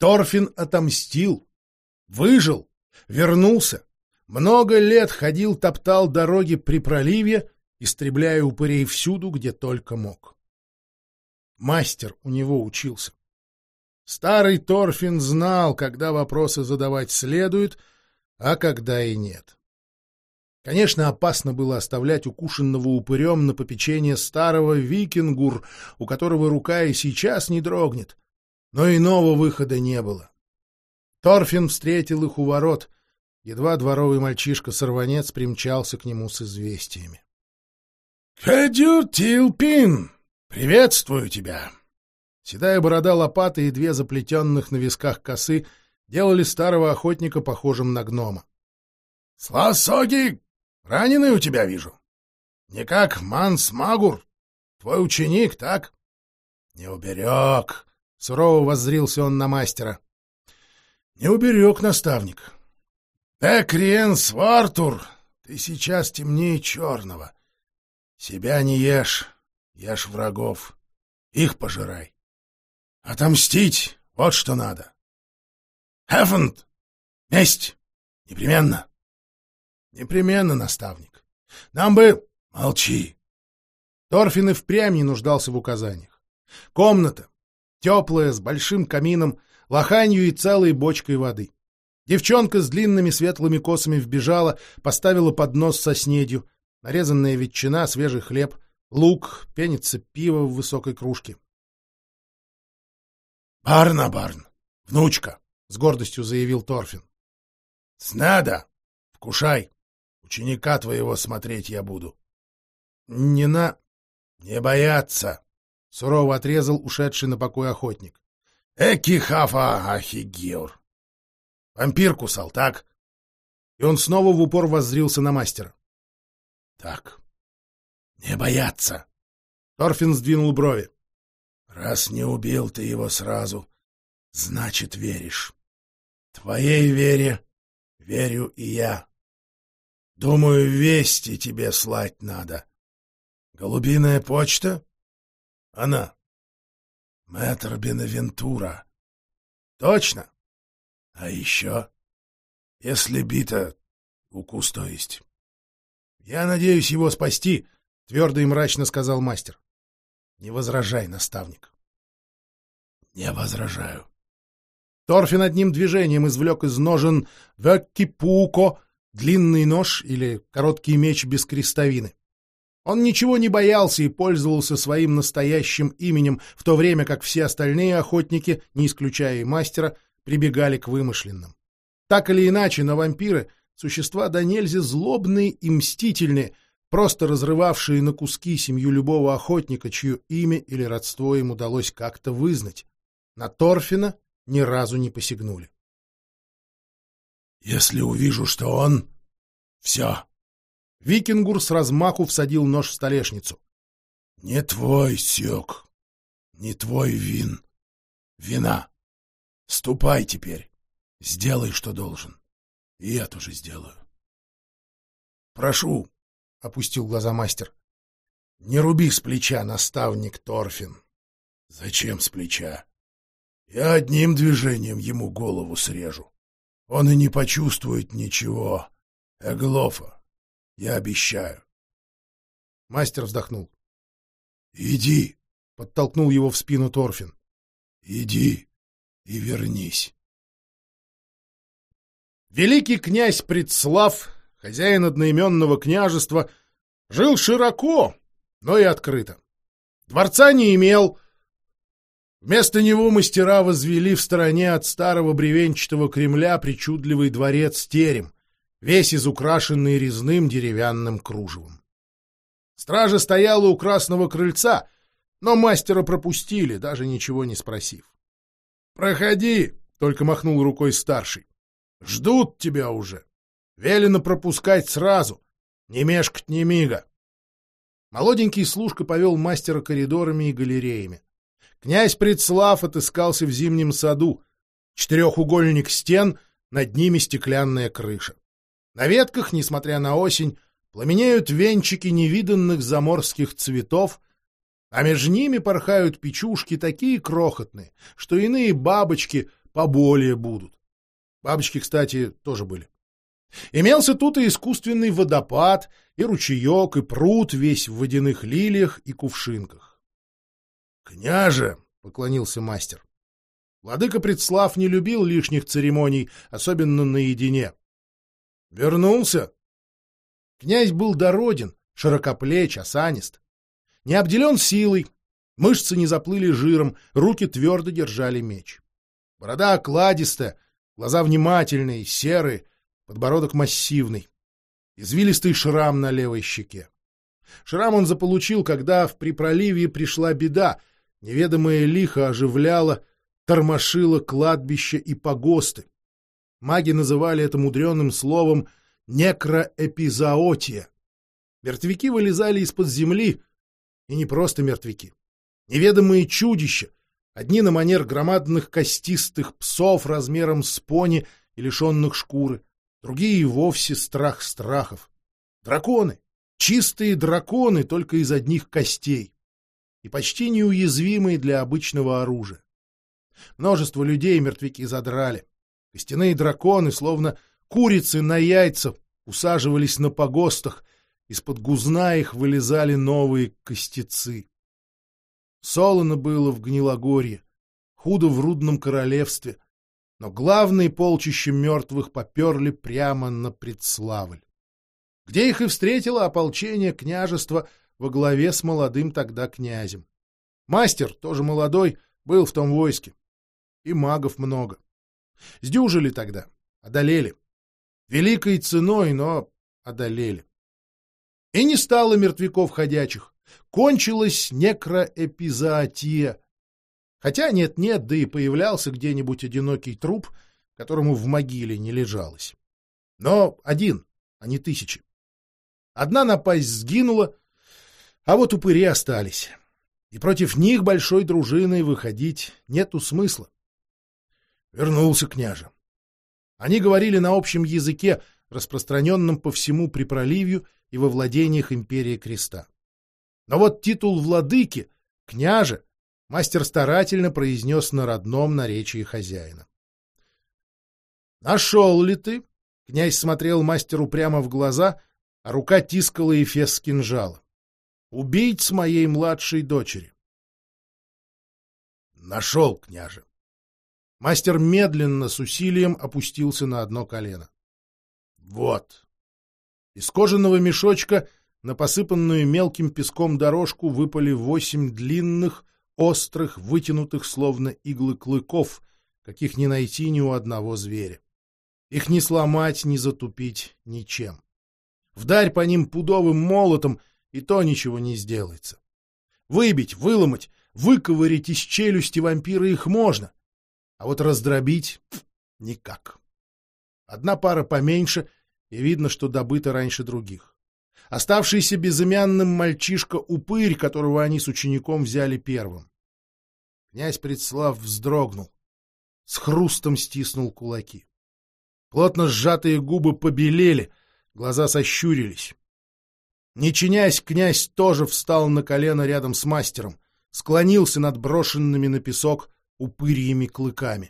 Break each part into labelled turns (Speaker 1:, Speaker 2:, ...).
Speaker 1: Торфин отомстил, выжил, вернулся. Много лет ходил, топтал дороги при проливе, истребляя упырей всюду, где только мог. Мастер у него учился. Старый Торфин знал, когда вопросы задавать следует, а когда и нет. Конечно, опасно было оставлять укушенного упырем на попечение старого викингур, у которого рука и сейчас не дрогнет, но иного выхода не было. Торфин встретил их у ворот. Едва дворовый мальчишка-сорванец примчался к нему с известиями. — Хадю, Тилпин! Приветствую тебя! Седая борода лопаты и две заплетенных на висках косы делали старого охотника похожим на гнома. — Сласоги! Раненый у тебя вижу. Не как Манс Магур, твой ученик, так? — Не уберег! — сурово воззрился он на мастера. — Не уберег, наставник. Экриен Свартур, ты сейчас темнее черного. Себя не ешь, ешь врагов. Их пожирай. Отомстить — вот что надо. Хефенд! Месть! Непременно! Непременно, наставник. Нам бы... Молчи! Торфин и впрямь не нуждался в указаниях. Комната, теплая, с большим камином, лоханью и целой бочкой воды. Девчонка с длинными светлыми косами вбежала, поставила поднос со снедью, нарезанная ветчина, свежий хлеб, лук, пенится пиво в высокой кружке. — Барна-барн, внучка, — с гордостью заявил Торфин. — Снада, вкушай, ученика твоего смотреть я буду. — Не бояться, — сурово отрезал ушедший на покой охотник. — Эки хафа ахигеур. Вампир кусал, так? И он снова в упор воззрился на мастера. — Так, не бояться. Торфин сдвинул брови. — Раз не убил ты его сразу, значит, веришь. Твоей вере верю и я. Думаю, вести тебе слать надо. Голубиная почта? Она. Мэтр Бенавентура. Точно? А еще, если бита, укус то есть. Я надеюсь его спасти, — твердо и мрачно сказал мастер. Не возражай, наставник. Не возражаю. Торфин одним движением извлек из ножен веккипуко, длинный нож или короткий меч без крестовины. Он ничего не боялся и пользовался своим настоящим именем, в то время как все остальные охотники, не исключая и мастера, прибегали к вымышленным. Так или иначе, но вампиры — существа до нельзя злобные и мстительные, просто разрывавшие на куски семью любого охотника, чье имя или родство им удалось как-то вызнать. На Торфина ни разу не посягнули. «Если увижу, что он... все!» Викингур с размаху всадил нож в столешницу. «Не твой сёк, не твой вина. Ступай теперь, сделай, что должен, и я тоже сделаю». «Прошу», — опустил глаза мастер, — «не руби с плеча, наставник Торфин». «Зачем с плеча? Я одним движением ему голову срежу. Он и не почувствует ничего. Эглофа, я обещаю». Мастер вздохнул. «Иди», — подтолкнул его в спину Торфин. «Иди и вернись». Великий князь Предслав, хозяин одноименного княжества, жил широко, но и открыто. Дворца не имел. Вместо него мастера возвели в стороне от старого бревенчатого Кремля причудливый дворец-терем, весь изукрашенный резным деревянным кружевом. Стража стояла у красного крыльца, но мастера пропустили, даже ничего не спросив. «Проходи», — только махнул рукой старший. «Ждут тебя уже. Велено пропускать сразу, не мешкать ни мига». Молоденький служка повел мастера коридорами и галереями. Князь Предслав отыскался в зимнем саду. Четырехугольник стен, над ними стеклянная крыша. На ветках, несмотря на осень, пламенеют венчики невиданных заморских цветов, а между ними порхают печушки такие крохотные, что иные бабочки поболее будут. Бабочки, кстати, тоже были. Имелся тут и искусственный водопад, и ручеек, и пруд, весь в водяных лилиях и кувшинках. — Княже! — поклонился мастер. Владыка Предслав не любил лишних церемоний, особенно наедине. — Вернулся? Князь был дороден, широкоплеч, осанист. Не обделен силой, мышцы не заплыли жиром, руки твердо держали меч. Борода окладистая, глаза внимательные, серые, подбородок массивный, извилистый шрам на левой щеке. Шрам он заполучил, когда в Припроливье пришла беда, неведомое лихо оживляло, тормошило кладбища и погосты. Маги называли это мудреным словом некроэпизоотия. Мертвяки вылезали из-под земли, и не просто мертвяки. Неведомые чудища, одни на манер громадных костистых псов размером с пони и лишенных шкуры, другие и вовсе страх страхов. Драконы, чистые драконы, только из одних костей, и почти неуязвимые для обычного оружия. Множество людей мертвяки задрали. Костяные драконы, словно курицы на яйца, усаживались на погостах, из-под гузна их вылезали новые костецы. Солоно было в Гнилогорье, худо в Рудном королевстве, но главные полчища мертвых поперли прямо на Предславль, где их и встретило ополчение княжества во главе с молодым тогда князем. Мастер, тоже молодой, был в том войске, и магов много. Сдюжили тогда, одолели. Великой ценой, но одолели. И не стало мертвяков ходячих. Кончилась некроэпизоотия. Хотя нет-нет, да и появлялся где-нибудь одинокий труп, которому в могиле не лежалось. Но один, а не тысячи. Одна напасть сгинула, а вот упыри остались. И против них большой дружиной выходить нету смысла. Вернулся княже. Они говорили на общем языке, распространенном по всему Припроливью и во владениях империи Креста. Но вот титул владыки, княже, мастер старательно произнес на родном наречии хозяина. «Нашел ли ты?» — князь смотрел мастеру прямо в глаза, а рука тискала эфес кинжала. «Убийц моей младшей дочери». «Нашел, княже». Мастер медленно, с усилием опустился на одно колено. «Вот». Из кожаного мешочка на посыпанную мелким песком дорожку выпали 8 длинных, острых, вытянутых, словно иглы клыков, каких не найти ни у одного зверя. Их не сломать, не затупить ничем. Вдарь по ним пудовым молотом, и то ничего не сделается. Выбить, выломать, выковырять из челюсти вампира их можно, а вот раздробить — никак. Одна пара поменьше, и видно, что добыта раньше других. Оставшийся безымянным мальчишка-упырь, которого они с учеником взяли первым. Князь Предслав вздрогнул, с хрустом стиснул кулаки. Плотно сжатые губы побелели, глаза сощурились. Не чинясь, князь тоже встал на колено рядом с мастером, склонился над брошенными на песок упырьими клыками.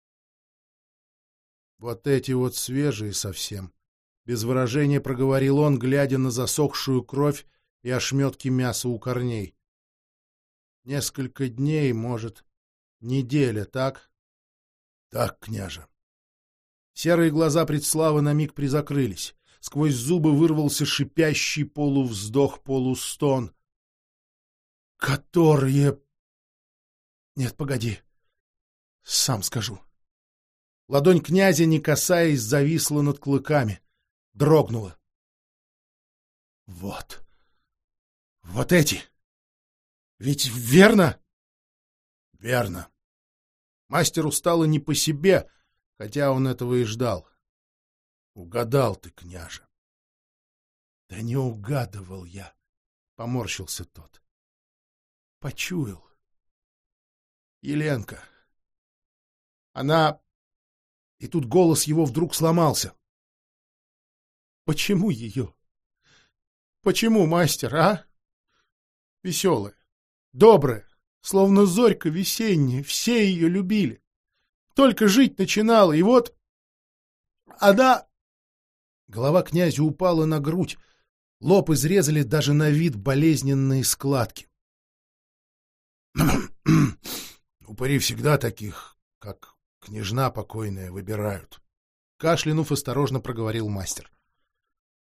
Speaker 1: Вот эти вот свежие совсем, без выражения проговорил он, глядя на засохшую кровь и ошметки мяса у корней. Несколько дней, может, неделя, так? Так, княже. Серые глаза Предслава на миг призакрылись. Сквозь зубы вырвался шипящий полувздох-полустон. Которые... Нет, погоди. Сам скажу. Ладонь князя, не касаясь, зависла над клыками. Дрогнула. Вот. Вот эти. Ведь верно? Верно. Мастеру стало не по себе, хотя он этого и ждал. Угадал ты, княже. Да не угадывал я, поморщился тот. Почуял. Еленка. Она... И тут голос его вдруг сломался. Почему ее? Почему, мастер, а? Веселая, добрая, словно зорька весенняя, все ее любили. только жить начинала, и вот она...» Голова князя упала на грудь, лоб изрезали даже на вид болезненные складки. «Упыри всегда таких, как княжна покойная, выбирают», — кашлянув осторожно проговорил мастер.